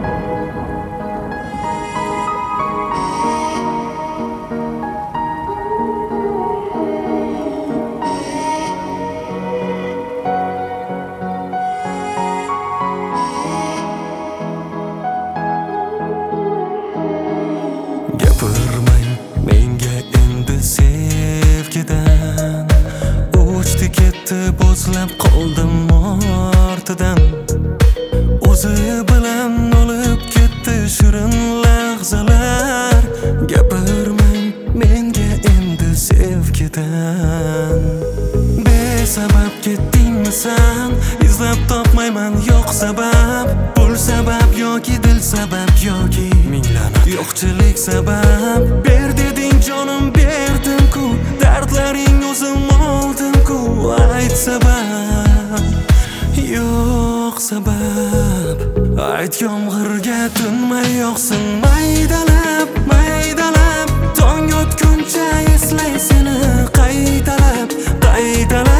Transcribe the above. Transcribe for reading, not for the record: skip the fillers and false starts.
Gapirmang menga endi sevgidan, uchdi ketdi bo'zlab qoldim ortidan. O'zi bilan olib ketdi shirin lahzalar. Gapirmang menga endi sevgidan. Besabab ketdingmi sen? Izlab topmayman yo'q sabab. Pul sabab yoki dil sabab yoki minglanat yo'qchilik sabab. Ber deding jonim berdim-ku, dardlaring o'zim oldim-ku. Ayt sabab, yo'q sabab. Ayt yomg'irga tinmay yog'sin maydalab, maydalab. Tong otguncha eslay seni qaytalab, qaytalab.